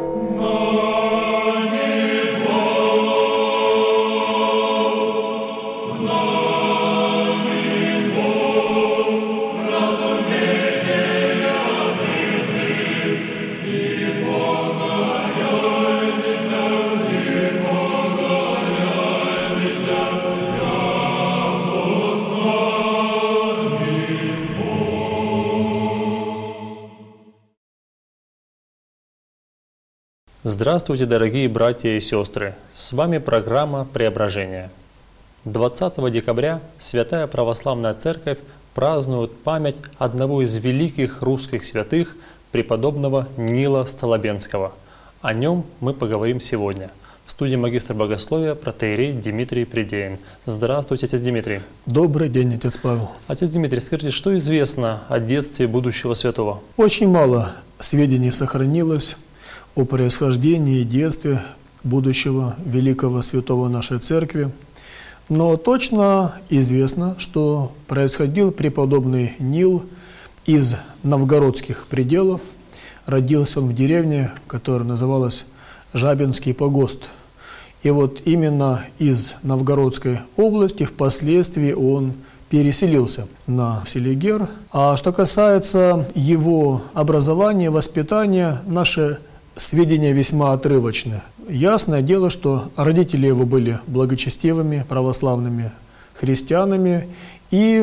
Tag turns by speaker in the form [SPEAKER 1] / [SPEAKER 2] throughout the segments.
[SPEAKER 1] Здравствуйте, дорогие братья и сестры! С вами программа «Преображение». 20 декабря Святая Православная Церковь празднует память одного из великих русских святых, преподобного Нила Столобенского. О нем мы поговорим сегодня. В студии магистр богословия протоиерей Дмитрий Придеин. Здравствуйте, отец Дмитрий.
[SPEAKER 2] Добрый день, отец Павел.
[SPEAKER 1] Отец Дмитрий, скажите, что известно о детстве будущего святого?
[SPEAKER 2] Очень мало сведений сохранилось о происхождении и детстве будущего великого святого нашей церкви. Но точно известно, что происходил преподобный Нил из новгородских пределов. Родился он в деревне, которая называлась Жабинский погост. И вот именно из Новгородской области впоследствии он переселился на Селигер. А что касается его образования, воспитания, наши сведения весьма отрывочны. Ясное дело, что родители его были благочестивыми, православными христианами. И,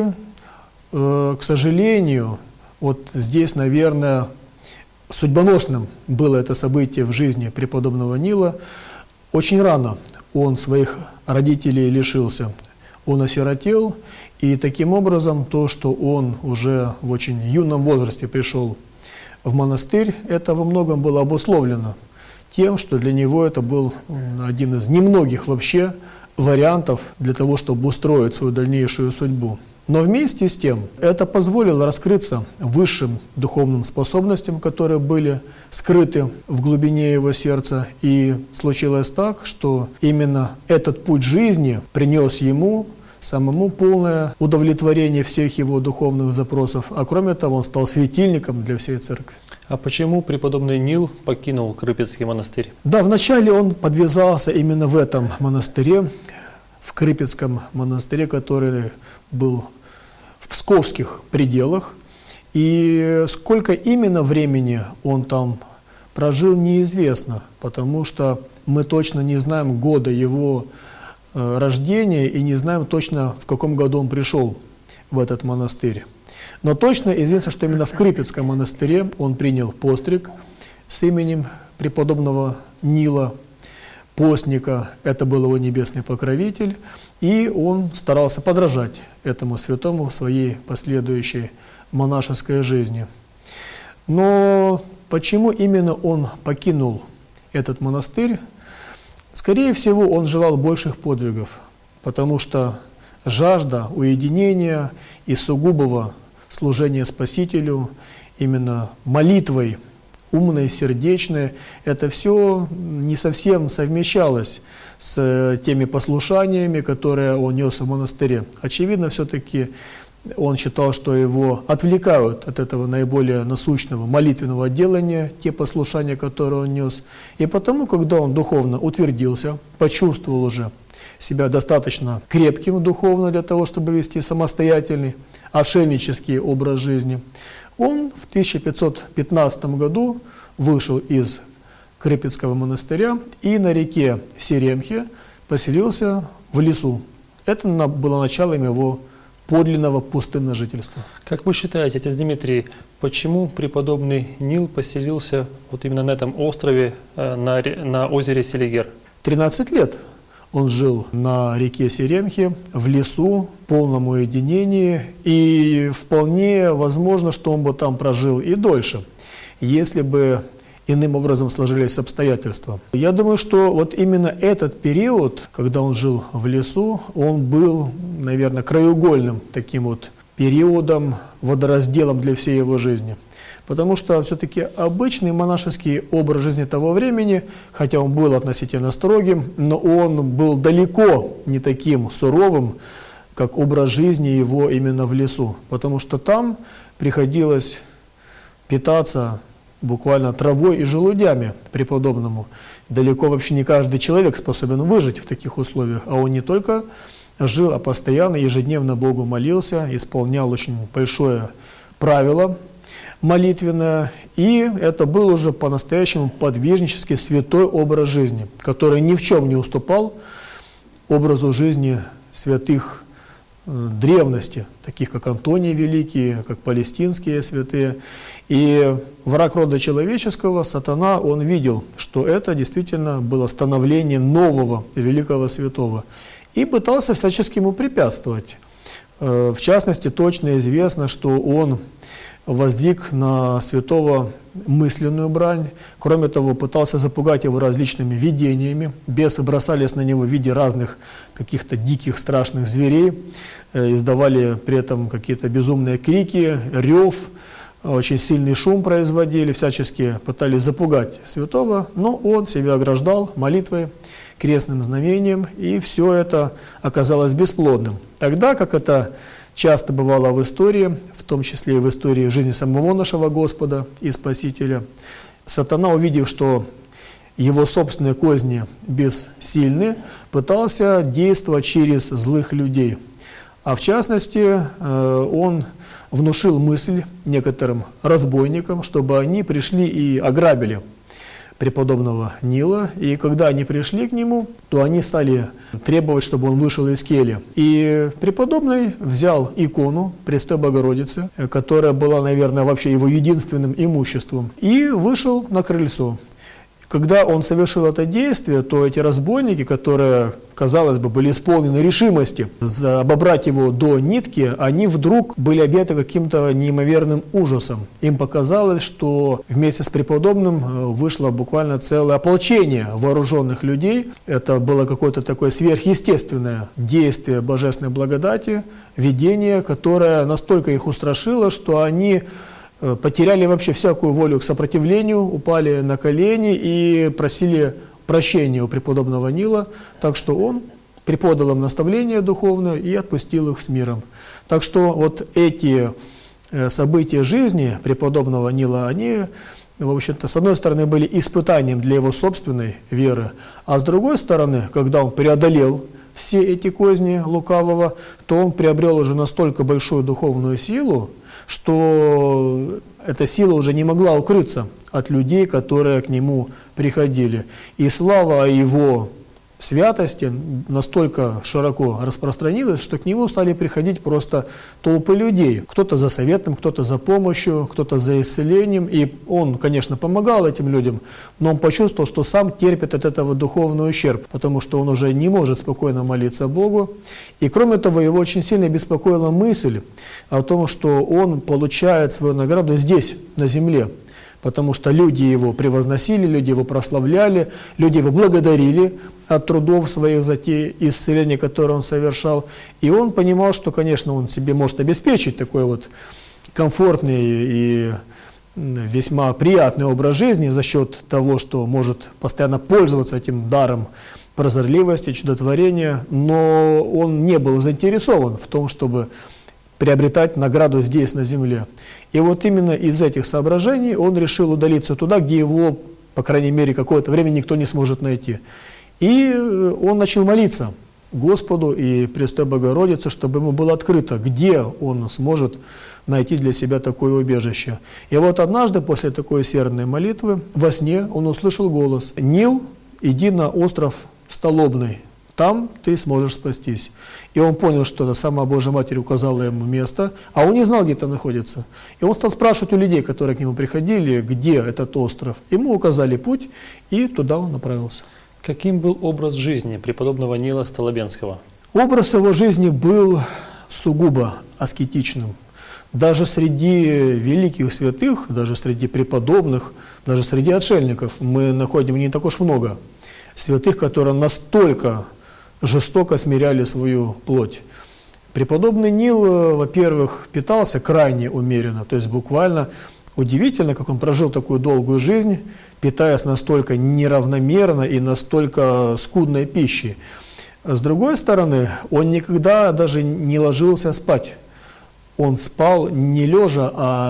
[SPEAKER 2] к сожалению, вот здесь, наверное, судьбоносным было это событие в жизни преподобного Нила. Очень рано он своих родителей лишился. Он осиротел, и таким образом то, что он уже в очень юном возрасте пришел в монастырь, это во многом было обусловлено тем, что для него это был один из немногих вообще вариантов для того, чтобы устроить свою дальнейшую судьбу. Но вместе с тем это позволило раскрыться высшим духовным способностям, которые были скрыты в глубине его сердца. И случилось так, что именно этот путь жизни принес ему самому полное удовлетворение всех его духовных запросов, а кроме того, он стал светильником для всей церкви.
[SPEAKER 1] А почему преподобный Нил покинул Крыпецкий монастырь?
[SPEAKER 2] Да, вначале он подвязался именно в этом монастыре, в Крыпецком монастыре, который был в псковских пределах. И сколько именно времени он там прожил, неизвестно, потому что мы точно не знаем года его рождения и не знаем точно, в каком году он пришел в этот монастырь. Но точно известно, что именно в Крыпецком монастыре он принял постриг с именем преподобного Нила, постника. Это был его небесный покровитель, и он старался подражать этому святому в своей последующей монашеской жизни. Но почему именно он покинул этот монастырь? Скорее всего, он желал больших подвигов, потому что жажда уединения и сугубого служения Спасителю, именно молитвой умной, сердечной, это все не совсем совмещалось с теми послушаниями, которые он нес в монастыре. Очевидно, все-таки он считал, что его отвлекают от этого наиболее насущного молитвенного делания, те послушания, которые он нес. И потому, когда он духовно утвердился, почувствовал уже себя достаточно крепким духовно для того, чтобы вести самостоятельный, отшельнический образ жизни, он в 1515 году вышел из Крыпецкого монастыря и на реке Серемхе поселился в лесу. Это было началом его подлинного пустынного жительства.
[SPEAKER 1] Как вы считаете, отец Дмитрий, почему преподобный Нил поселился вот именно на этом острове, на озере Селигер?
[SPEAKER 2] 13 лет он жил на реке Серемхе, в лесу, в полном уединении, и вполне возможно, что он бы там прожил и дольше, если бы иным образом сложились обстоятельства. Я думаю, что вот именно этот период, когда он жил в лесу, он был, наверное, краеугольным таким вот периодом, водоразделом для всей его жизни. Потому что все-таки обычный монашеский образ жизни того времени, хотя он был относительно строгим, но он был далеко не таким суровым, как образ жизни его именно в лесу. Потому что там приходилось питаться буквально травой и желудями преподобному. Далеко вообще не каждый человек способен выжить в таких условиях, а он не только жил, а постоянно, ежедневно Богу молился, исполнял очень большое правило молитвенное, и это был уже по-настоящему подвижнический святой образ жизни, который ни в чем не уступал образу жизни святых древности, таких как Антоний Великий, как палестинские святые. И враг рода человеческого, сатана, он видел, что это действительно было становлением нового великого святого, и пытался всячески ему препятствовать. В частности, точно известно, что он воздвиг на святого мысленную брань. Кроме того, пытался запугать его различными видениями. Бесы бросались на него в виде разных каких-то диких, страшных зверей, издавали при этом какие-то безумные крики, рев, очень сильный шум производили, всячески пытались запугать святого, но он себя ограждал молитвой, крестным знамением, и все это оказалось бесплодным. Тогда, как это часто бывало в истории, в том числе и в истории жизни самого нашего Господа и Спасителя, сатана, увидев, что его собственные козни бессильны, пытался действовать через злых людей. А в частности, он внушил мысль некоторым разбойникам, чтобы они пришли и ограбили преподобного Нила, и когда они пришли к нему, то они стали требовать, чтобы он вышел из кельи. И преподобный взял икону Престой Богородицы, которая была, наверное, вообще его единственным имуществом, и вышел на крыльцо. Когда он совершил это действие, то эти разбойники, которые, казалось бы, были исполнены решимости обобрать его до нитки, они вдруг были объяты каким-то неимоверным ужасом. Им показалось, что вместе с преподобным вышло буквально целое ополчение вооруженных людей. Это было какое-то такое сверхъестественное действие божественной благодати, видение, которое настолько их устрашило, что они потеряли вообще всякую волю к сопротивлению, упали на колени и просили прощения у преподобного Нила, так что он преподал им наставление духовное и отпустил их с миром. Так что вот эти события жизни преподобного Нила, они, в общем-то, с одной стороны были испытанием для его собственной веры, а с другой стороны, когда он преодолел все эти козни лукавого, то он приобрел уже настолько большую духовную силу, что эта сила уже не могла укрыться от людей, которые к нему приходили. И слава о его святости настолько широко распространилась, что к нему стали приходить просто толпы людей. Кто-то за советом, кто-то за помощью, кто-то за исцелением. И он, конечно, помогал этим людям, но он почувствовал, что сам терпит от этого духовный ущерб, потому что он уже не может спокойно молиться Богу. И кроме того, его очень сильно беспокоила мысль о том, что он получает свою награду здесь, на земле. Потому что люди его превозносили, люди его прославляли, люди его благодарили от трудов своих за те исцеления, которые он совершал. И он понимал, что, конечно, он себе может обеспечить такой вот комфортный и весьма приятный образ жизни за счет того, что может постоянно пользоваться этим даром прозорливости, чудотворения, но он не был заинтересован в том, чтобы приобретать награду здесь, на земле. И вот именно из этих соображений он решил удалиться туда, где его, по крайней мере, какое-то время никто не сможет найти. И он начал молиться Господу и Престой Богородице, чтобы ему было открыто, где он сможет найти для себя такое убежище. И вот однажды, после такой усердной молитвы, во сне он услышал голос: «Нил, иди на остров Столобный, там ты сможешь спастись». И он понял, что это сама Божья Матерь указала ему место, а он не знал, где это находится. И он стал спрашивать у людей, которые к нему приходили, где этот остров. Ему указали путь, и туда он направился.
[SPEAKER 1] Каким был образ жизни преподобного Нила Столобенского?
[SPEAKER 2] Образ его жизни был сугубо аскетичным. Даже среди великих святых, даже среди преподобных, даже среди отшельников мы находим не так уж много святых, которые настолько жестоко смиряли свою плоть. Преподобный Нил, во-первых, питался крайне умеренно, то есть буквально удивительно, как он прожил такую долгую жизнь, питаясь настолько неравномерно и настолько скудной пищей. С другой стороны, он никогда даже не ложился спать. Он спал не лежа, а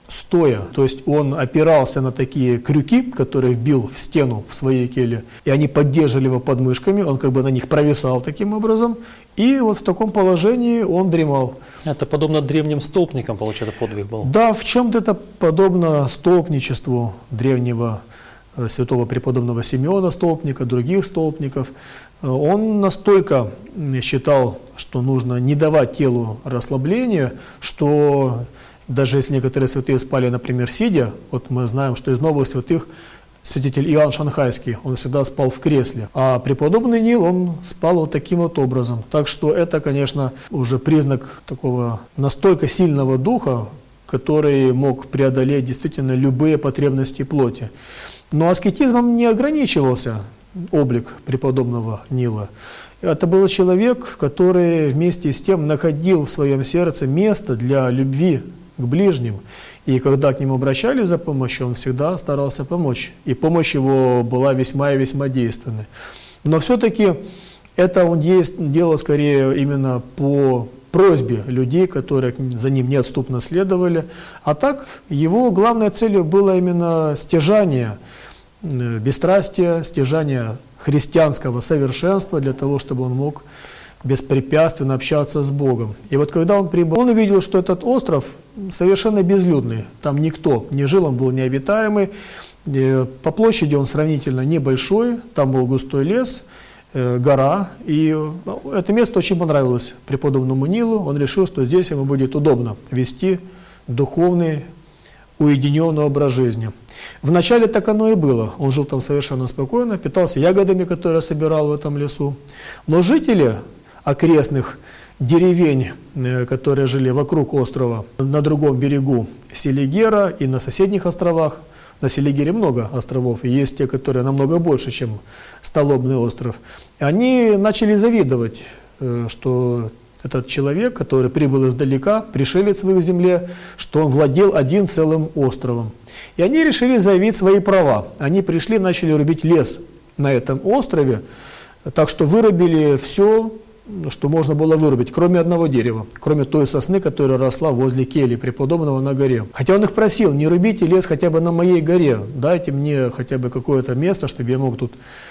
[SPEAKER 2] стоя, то есть он опирался на такие крюки, которые бил в стену в своей келье, и они поддерживали его подмышками, он как бы на них провисал таким образом, и вот в таком положении он дремал.
[SPEAKER 1] Это подобно древним столпникам, получается, подвиг был?
[SPEAKER 2] Да, в чем-то это подобно столпничеству древнего святого преподобного Симеона Столпника, других столпников. Он настолько считал, что нужно не давать телу расслабления, что даже если некоторые святые спали, например, сидя, вот мы знаем, что из новых святых святитель Иоанн Шанхайский, он всегда спал в кресле, а преподобный Нил, он спал вот таким вот образом. Так что это, конечно, уже признак такого настолько сильного духа, который мог преодолеть действительно любые потребности плоти. Но аскетизмом не ограничивался облик преподобного Нила. Это был человек, который вместе с тем находил в своем сердце место для любви к ближним. И когда к нему обращались за помощью, он всегда старался помочь. И помощь его была весьма и весьма действенной. Но все-таки это он делал скорее именно по просьбе людей, которые за ним неотступно следовали. А так его главной целью было именно стяжание бесстрастия, стяжание христианского совершенства для того, чтобы он мог беспрепятственно общаться с Богом. И вот когда он прибыл, он увидел, что этот остров совершенно безлюдный, там никто не жил, он был необитаемый. По площади он сравнительно небольшой, там был густой лес, гора, и это место очень понравилось преподобному Нилу. Он решил, что здесь ему будет удобно вести духовный, уединенный образ жизни. Вначале так оно и было. Он жил там совершенно спокойно, питался ягодами, которые собирал в этом лесу. Но жители окрестных деревень, которые жили вокруг острова, на другом берегу Селигера и на соседних островах, на Селигере много островов, и есть те, которые намного больше, чем Столобный остров, они начали завидовать, что этот человек, который прибыл издалека, пришелец в их земле, что он владел одним целым островом. И они решили заявить свои права. Они пришли, начали рубить лес на этом острове, так что вырубили все, что можно было вырубить, кроме одного дерева, кроме той сосны, которая росла возле кельи преподобного на горе. Хотя он их просил: не рубите лес хотя бы на моей горе, дайте мне хотя бы какое-то место, чтобы я мог тут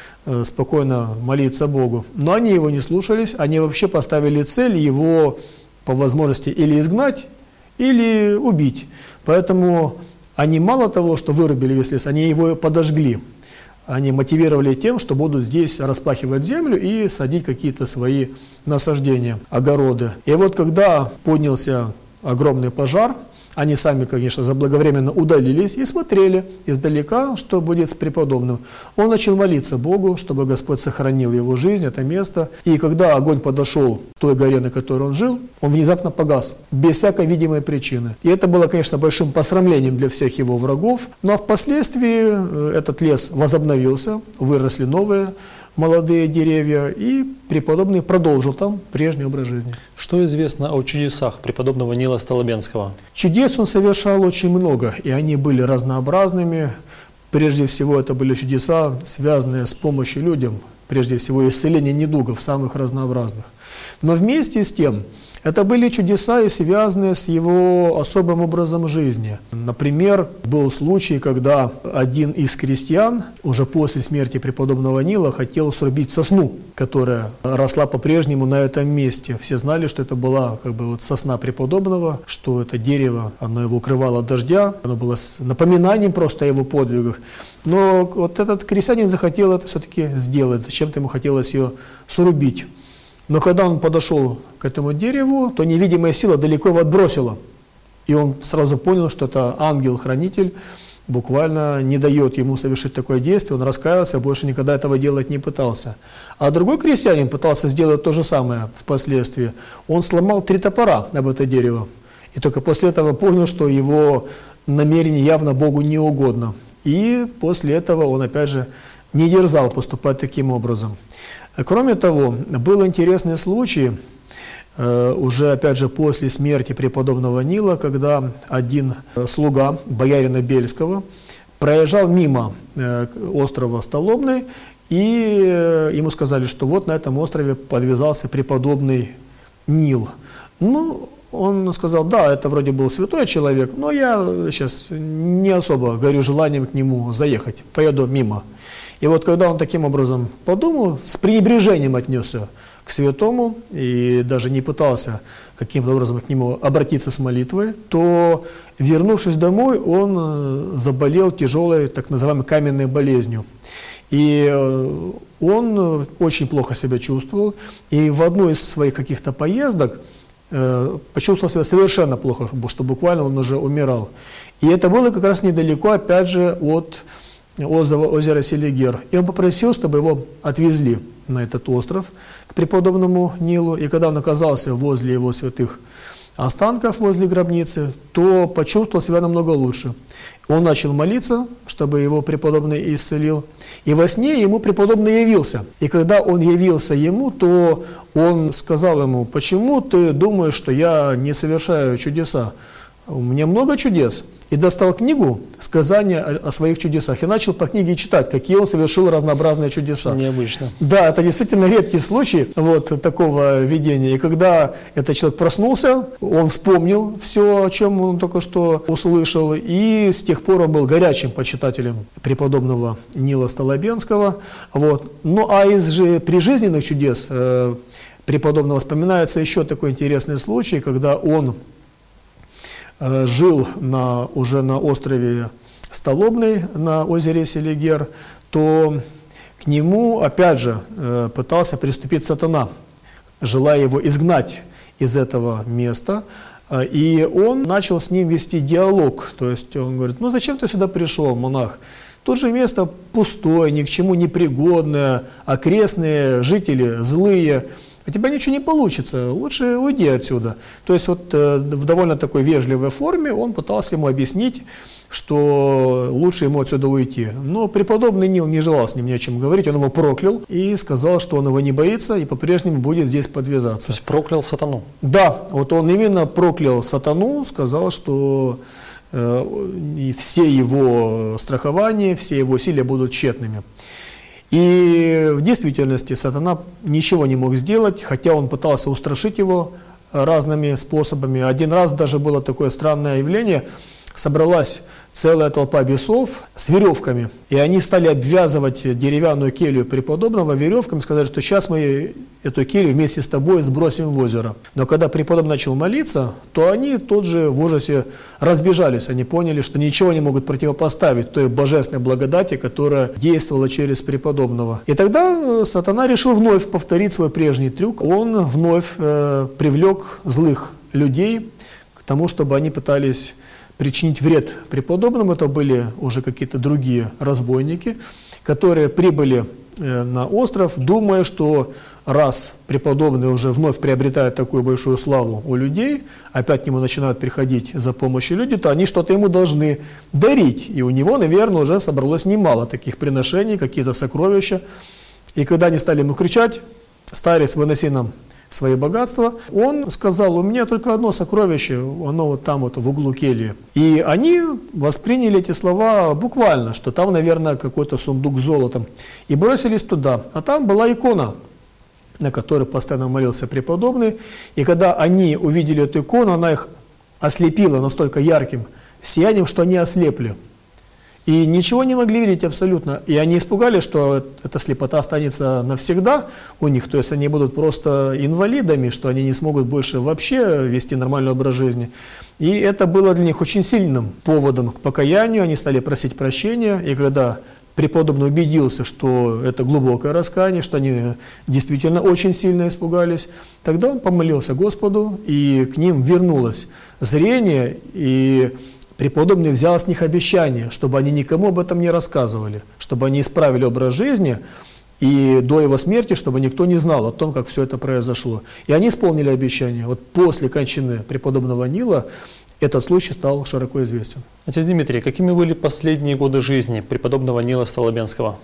[SPEAKER 2] спокойно молиться Богу. Но они его не слушались, они вообще поставили цель его по возможности или изгнать, или убить. Поэтому они мало того, что вырубили весь лес, они его подожгли. Они мотивировали тем, что будут здесь распахивать землю и садить какие-то свои насаждения, огороды. И вот когда поднялся огромный пожар, они сами, конечно, заблаговременно удалились и смотрели издалека, что будет с преподобным. Он начал молиться Богу, чтобы Господь сохранил его жизнь, это место. И когда огонь подошел к той горе, на которой он жил, он внезапно погас, без всякой видимой причины. И это было, конечно, большим посрамлением для всех его врагов. Но впоследствии этот лес возобновился, выросли новые молодые деревья, и преподобный продолжил там прежний образ жизни.
[SPEAKER 1] Что известно о чудесах преподобного Нила Столобенского?
[SPEAKER 2] Чудес он совершал очень много, и они были разнообразными. Прежде всего, это были чудеса, связанные с помощью людям, прежде всего, исцеление недугов, самых разнообразных. Но вместе с тем, это были чудеса, и связанные с его особым образом жизни. Например, был случай, когда один из крестьян уже после смерти преподобного Нила хотел срубить сосну, которая росла по-прежнему на этом месте. Все знали, что это была как бы вот сосна преподобного, что это дерево, оно его укрывало от дождя, оно было напоминанием просто о его подвигах. Но вот этот крестьянин захотел это все-таки сделать, зачем-то ему хотелось ее срубить. Но когда он подошел к этому дереву, то невидимая сила далеко его отбросила. И он сразу понял, что это ангел-хранитель буквально не дает ему совершить такое действие. Он раскаялся, больше никогда этого делать не пытался. А другой крестьянин пытался сделать то же самое впоследствии. Он сломал 3 топора об это дерево. И только после этого понял, что его намерение явно Богу не угодно. И после этого он опять же не дерзал поступать таким образом. Кроме того, был интересный случай, уже опять же после смерти преподобного Нила, когда один слуга боярина Бельского проезжал мимо острова Столобный, и ему сказали, что вот на этом острове подвязался преподобный Нил. Ну, он сказал: да, это вроде был святой человек, но я сейчас не особо горю желанием к нему заехать, поеду мимо. И вот когда он таким образом подумал, с пренебрежением отнесся к святому и даже не пытался каким-то образом к нему обратиться с молитвой, то, вернувшись домой, он заболел тяжелой так называемой каменной болезнью. И он очень плохо себя чувствовал, и в одну из своих каких-то поездок почувствовал себя совершенно плохо, что буквально он уже умирал. И это было как раз недалеко, опять же, от озера Селигер. И он попросил, чтобы его отвезли на этот остров к преподобному Нилу. И когда он оказался возле его святых останков, возле гробницы, то почувствовал себя намного лучше. Он начал молиться, чтобы его преподобный исцелил. И во сне ему преподобный явился. И когда он явился ему, то он сказал ему: почему ты думаешь, что я не совершаю чудеса? У меня много чудес. И достал книгу «Сказания о своих чудесах» и начал по книге читать, какие он совершил разнообразные чудеса.
[SPEAKER 1] Необычно.
[SPEAKER 2] Да, это действительно редкий случай вот такого видения. И когда этот человек проснулся, он вспомнил все, о чем он только что услышал, и с тех пор он был горячим почитателем преподобного Нила Столобенского. Вот. Ну а из же прижизненных чудес преподобного вспоминается еще такой интересный случай, когда он жил уже на острове Столобный, на озере Селигер, то к нему, опять же, пытался приступить сатана, желая его изгнать из этого места. И он начал с ним вести диалог. То есть он говорит: ну зачем ты сюда пришел, монах? Тут же место пустое, ни к чему не пригодное, окрестные жители злые. У тебя ничего не получится, лучше уйди отсюда. То есть вот в довольно такой вежливой форме он пытался ему объяснить, что лучше ему отсюда уйти. Но преподобный Нил не желал с ним ни о чем говорить, он его проклял и сказал, что он его не боится и по-прежнему будет здесь подвязаться.
[SPEAKER 1] То есть проклял сатану? Да,
[SPEAKER 2] вот он именно проклял сатану, сказал, что и все его страхования, все его усилия будут тщетными. И в действительности сатана ничего не мог сделать, хотя он пытался устрашить его разными способами. Один раз даже было такое странное явление: собралась целая толпа бесов с веревками, и они стали обвязывать деревянную келью преподобного веревками, сказали, что сейчас мы эту келью вместе с тобой сбросим в озеро. Но когда преподобный начал молиться, то они тут же в ужасе разбежались, они поняли, что ничего не могут противопоставить той божественной благодати, которая действовала через преподобного. И тогда сатана решил вновь повторить свой прежний трюк, он вновь привлек злых людей к тому, чтобы они пытались причинить вред преподобному. Это были уже какие-то другие разбойники, которые прибыли на остров, думая, что раз преподобный уже вновь приобретает такую большую славу у людей, опять к нему начинают приходить за помощью люди, то они что-то ему должны дарить. И у него, наверное, уже собралось немало таких приношений, какие-то сокровища. И когда они стали ему кричать: «Старец, выноси нам свои богатства», он сказал: у меня только одно сокровище, оно вот там вот в углу кельи. И они восприняли эти слова буквально, что там, наверное, какой-то сундук с золотом, и бросились туда. А там была икона, на которой постоянно молился преподобный. И когда они увидели эту икону, она их ослепила настолько ярким сиянием, что они ослепли. И ничего не могли видеть абсолютно. И они испугались, что эта слепота останется навсегда у них, то есть они будут просто инвалидами, что они не смогут больше вообще вести нормальный образ жизни. И это было для них очень сильным поводом к покаянию, они стали просить прощения, и когда преподобный убедился, что это глубокое раскаяние, что они действительно очень сильно испугались, тогда он помолился Господу, и к ним вернулось зрение, и преподобный взял с них обещание, чтобы они никому об этом не рассказывали, чтобы они исправили образ жизни, и до его смерти, чтобы никто не знал о том, как все это произошло. И они исполнили обещание. Вот после кончины преподобного Нила этот случай стал широко известен.
[SPEAKER 1] Отец Дмитрий, какими были последние годы жизни преподобного Нила Столобенского?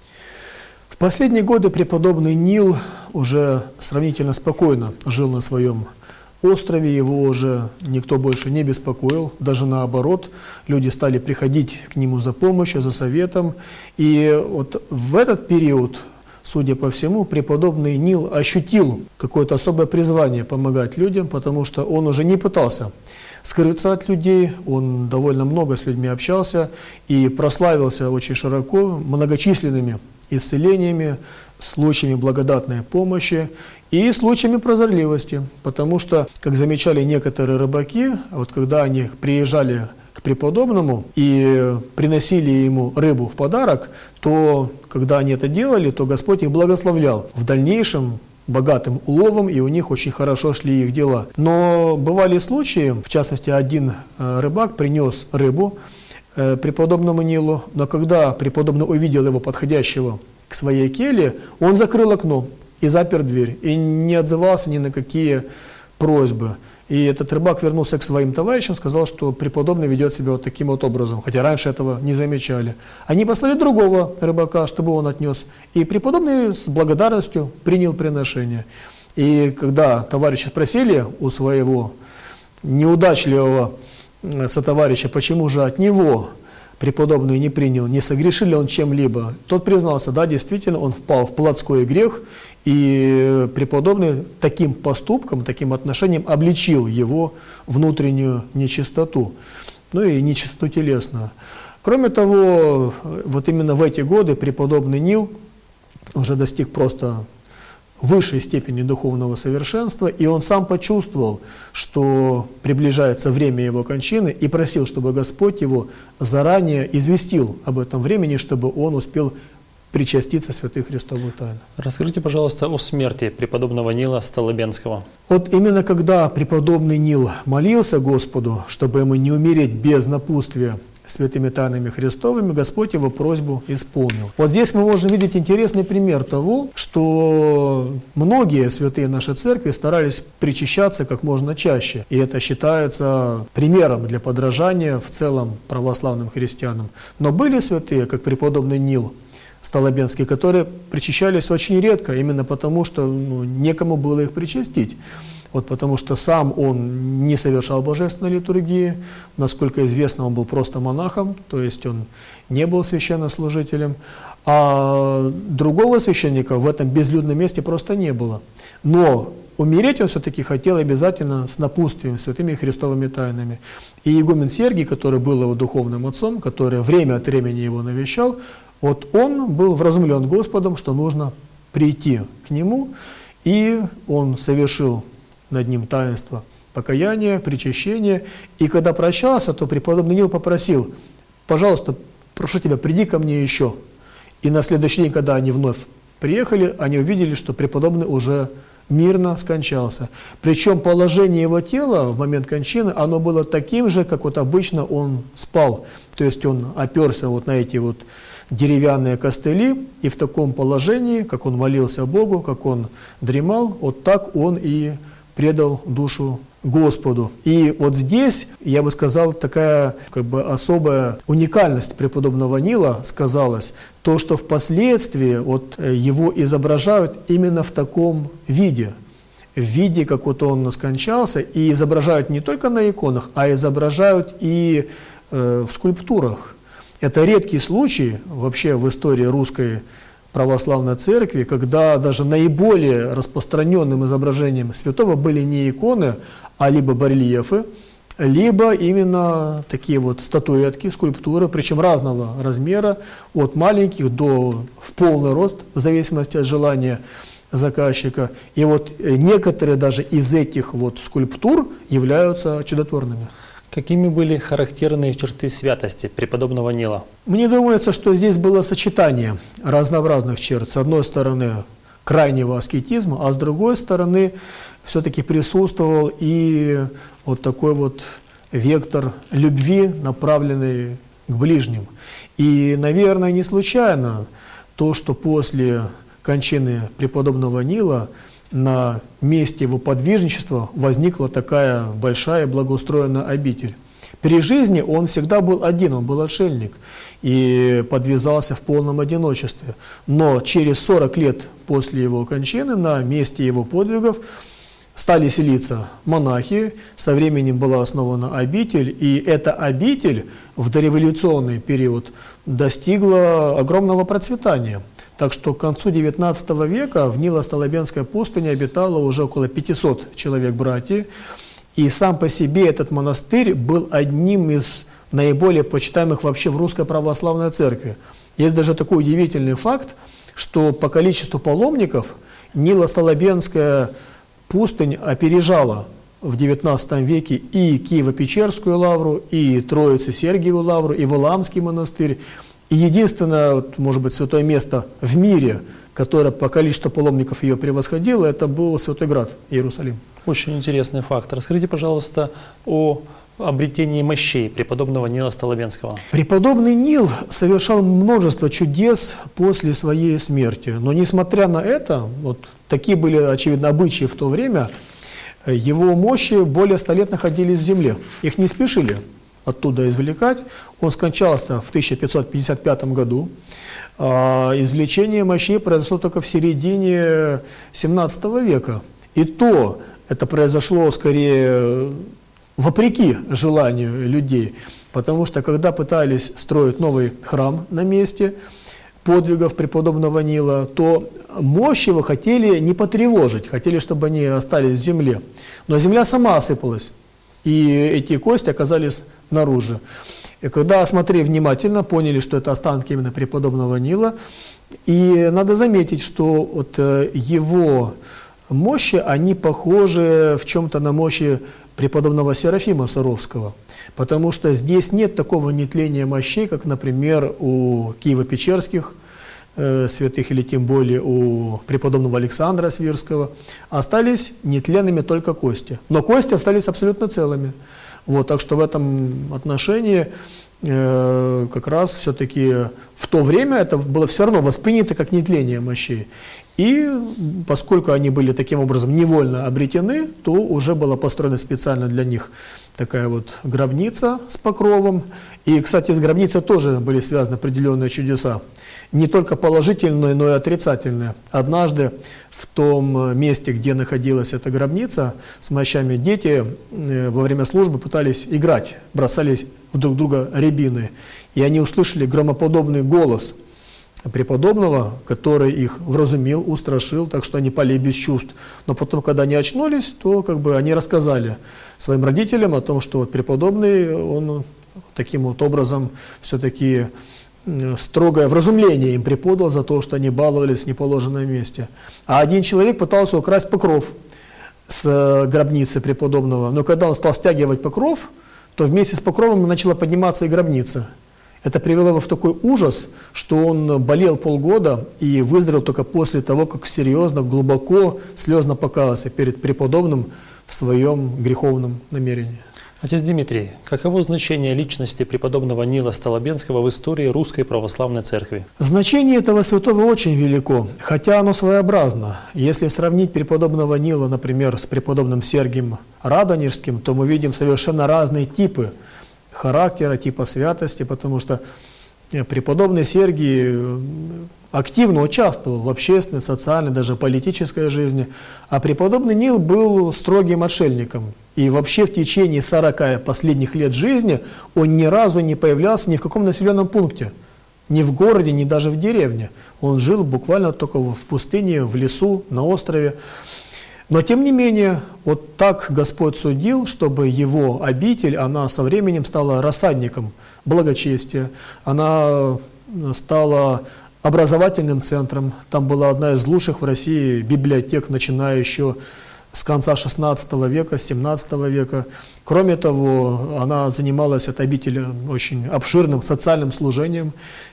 [SPEAKER 2] В последние годы преподобный Нил уже сравнительно спокойно жил на своем острове, его уже никто больше не беспокоил, даже наоборот, люди стали приходить к нему за помощью, за советом. И вот в этот период, с судя по всему, преподобный Нил ощутил какое-то особое призвание помогать людям, потому что он уже не пытался скрыться от людей, он довольно много с людьми общался и прославился очень широко многочисленными исцелениями, случаями благодатной помощи и случаями прозорливости, потому что, как замечали некоторые рыбаки, вот когда они приезжали к преподобному и приносили ему рыбу в подарок, то, когда они это делали, то Господь их благословлял в дальнейшем богатым уловом, и у них очень хорошо шли их дела. Но бывали случаи, в частности, один рыбак принес рыбу преподобному Нилу, но когда преподобный увидел его подходящего к своей келье, он закрыл окно и запер дверь, и не отзывался ни на какие просьбы. И этот рыбак вернулся к своим товарищам, сказал, что преподобный ведет себя вот таким вот образом, хотя раньше этого не замечали. Они послали другого рыбака, чтобы он отнес, и преподобный с благодарностью принял приношение. И когда товарищи спросили у своего неудачливого сотоварища, почему же от него преподобный не принял, не согрешил ли он чем-либо, тот признался, да, действительно, он впал в плотской грех, и преподобный таким поступком, таким отношением обличил его внутреннюю нечистоту, ну и нечистоту телесную. Кроме того, вот именно в эти годы преподобный Нил уже достиг просто высшей степени духовного совершенства, и он сам почувствовал, что приближается время его кончины, и просил, чтобы Господь его заранее известил об этом времени, чтобы он успел причаститься святых Христовых тайн.
[SPEAKER 1] Расскажите, пожалуйста, о смерти преподобного Нила Столобенского.
[SPEAKER 2] Вот именно когда преподобный Нил молился Господу, чтобы ему не умереть без напутствия святыми тайнами Христовыми, Господь его просьбу исполнил. Вот здесь мы можем видеть интересный пример того, что многие святые нашей церкви старались причащаться как можно чаще. И это считается примером для подражания в целом православным христианам. Но были святые, как преподобный Нил Столобенский, которые причащались очень редко, именно потому, что некому было их причастить. Вот потому что сам он не совершал божественной литургии, насколько известно, он был просто монахом, то есть он не был священнослужителем, а другого священника в этом безлюдном месте просто не было. Но умереть он все-таки хотел обязательно с напутствием, святыми Христовыми тайнами. И игумен Сергий, который был его духовным отцом, который время от времени его навещал, вот он был вразумлен Господом, что нужно прийти к нему, и он совершил над ним таинство покаяния, причащения. И когда прощался, то преподобный Нил попросил: пожалуйста, прошу тебя, приди ко мне еще. И на следующий день, когда они вновь приехали, они увидели, что преподобный уже мирно скончался. Причем положение его тела в момент кончины, оно было таким же, как вот обычно он спал. То есть он оперся вот на эти вот деревянные костыли, и в таком положении, как он молился Богу, как он дремал, вот так он и предал душу Господу. И вот здесь, я бы сказал, такая как бы особая уникальность преподобного Нила сказалась, то, что впоследствии вот его изображают именно в таком виде, в виде, как вот он скончался, и изображают не только на иконах, а изображают и в скульптурах. Это редкий случай вообще в истории русской православной церкви, когда даже наиболее распространенным изображением святого были не иконы, а либо барельефы, либо именно такие вот статуэтки, скульптуры, причем разного размера, от маленьких до в полный рост, в зависимости от желания заказчика. И вот некоторые даже из этих вот скульптур являются чудотворными.
[SPEAKER 1] Какими были характерные черты святости преподобного Нила?
[SPEAKER 2] Мне думается, что здесь было сочетание разнообразных черт. С одной стороны, крайнего аскетизма, а с другой стороны, все-таки присутствовал и вот такой вот вектор любви, направленный к ближним. И, наверное, не случайно то, что после кончины преподобного Нила на месте его подвижничества возникла такая большая благоустроенная обитель. При жизни он всегда был один, он был отшельник и подвязался в полном одиночестве. Но через 40 лет после его кончины на месте его подвигов стали селиться монахи, со временем была основана обитель, и эта обитель в дореволюционный период достигла огромного процветания. Так что к концу XIX века в Нило-Столобенской пустыне обитало уже около 500 человек-братьев. И сам по себе этот монастырь был одним из наиболее почитаемых вообще в Русской Православной Церкви. Есть даже такой удивительный факт, что по количеству паломников Нило-Столобенская пустынь опережала в XIX веке и Киево-Печерскую лавру, и Троицу-Сергиеву лавру, и Валаамский монастырь. И единственное, вот, может быть, святое место в мире, которое по количеству паломников ее превосходило, это был Святой Град, Иерусалим.
[SPEAKER 1] Очень интересный факт. Расскажите, пожалуйста, о обретении мощей преподобного Нила Столобенского.
[SPEAKER 2] Преподобный Нил совершал множество чудес после своей смерти. Но несмотря на это, вот такие были, очевидно, обычаи в то время, его мощи более 100 лет находились в земле. Их не спешили оттуда извлекать. Он скончался в 1555 году. Извлечение мощей произошло только в середине 17 века. И то это произошло скорее вопреки желанию людей, потому что когда пытались строить новый храм на месте подвигов преподобного Нила, то мощь его хотели не потревожить, хотели, чтобы они остались в земле. Но земля сама осыпалась, и эти кости оказались наружу. И когда осмотрели внимательно, поняли, что это останки именно преподобного Нила. И надо заметить, что вот его мощи, они похожи в чем-то на мощи преподобного Серафима Саровского, потому что здесь нет такого нетления мощей, как, например, у Киево-Печерских святых или тем более у преподобного Александра Свирского. Остались нетленными только кости, но кости остались абсолютно целыми. Вот, так что в этом отношении как раз все-таки в то время это было все равно воспринято как нетление мощей. И поскольку они были таким образом невольно обретены, то уже была построена специально для них такая вот гробница с покровом. И, кстати, с гробницей тоже были связаны определенные чудеса. Не только положительные, но и отрицательные. Однажды в том месте, где находилась эта гробница с мощами, дети во время службы пытались играть, бросались в друг друга рябины. И они услышали громоподобный голос преподобного, который их вразумил, устрашил, так что они пали без чувств. Но потом, когда они очнулись, то как бы они рассказали своим родителям о том, что преподобный, он таким вот образом все-таки строгое вразумление им преподал за то, что они баловались в неположенном месте. А один человек пытался украсть покров с гробницы преподобного, но когда он стал стягивать покров, то вместе с покровом начала подниматься и гробница. Это привело его в такой ужас, что он болел полгода и выздоровел только после того, как серьезно, глубоко, слезно покаялся перед преподобным в своем греховном намерении.
[SPEAKER 1] Отец Дмитрий, каково значение личности преподобного Нила Столобенского в истории Русской Православной Церкви?
[SPEAKER 2] Значение этого святого очень велико, хотя оно своеобразно. Если сравнить преподобного Нила, например, с преподобным Сергием Радонежским, то мы видим совершенно разные типы характера, типа святости, потому что преподобный Сергий активно участвовал в общественной, социальной, даже политической жизни, а преподобный Нил был строгим отшельником. И вообще в течение 40 последних лет жизни он ни разу не появлялся ни в каком населенном пункте, ни в городе, ни даже в деревне. Он жил буквально только в пустыне, в лесу, на острове. Но тем не менее, вот так Господь судил, чтобы его обитель, она со временем стала рассадником благочестия, она стала образовательным центром. Там была одна из лучших в России библиотек, начиная еще с конца 16 века, с 17 века. Кроме того, она занималась, эта обитель, очень обширным социальным служением.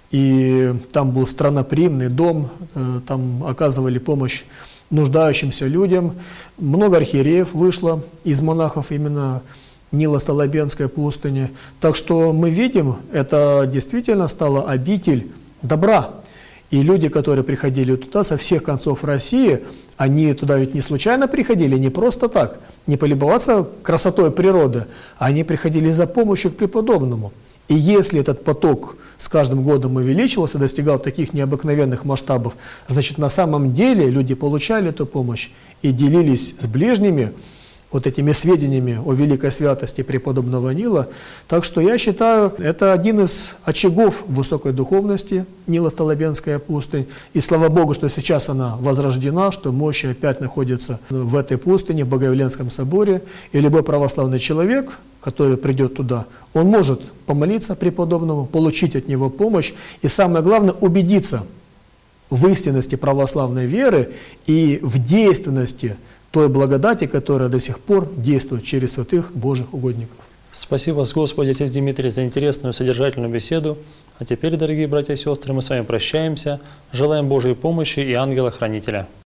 [SPEAKER 2] И там был странноприимный дом, там оказывали помощь нуждающимся людям. Много архиереев вышло из монахов именно Нило-Столобенской пустыни. Так что мы видим, это действительно стала обитель добра. И люди, которые приходили туда со всех концов России, они туда ведь не случайно приходили, не просто так, не полюбоваться красотой природы, они приходили за помощью к преподобному. И если этот поток с каждым годом увеличивался, достигал таких необыкновенных масштабов, значит, на самом деле люди получали эту помощь и делились с ближними вот этими сведениями о великой святости преподобного Нила. Так что я считаю, это один из очагов высокой духовности Нило-Столобенская пустынь. И слава Богу, что сейчас она возрождена, что мощи опять находятся в этой пустыне, в Богоявленском соборе. И любой православный человек, который придет туда, он может помолиться преподобному, получить от него помощь и, самое главное, убедиться в истинности православной веры и в действенности той благодати, которая до сих пор действует через святых Божьих угодников.
[SPEAKER 1] Спасибо вас, Господи, отец Дмитрий, за интересную содержательную беседу. А теперь, дорогие братья и сестры, мы с вами прощаемся. Желаем Божьей помощи и ангела-хранителя.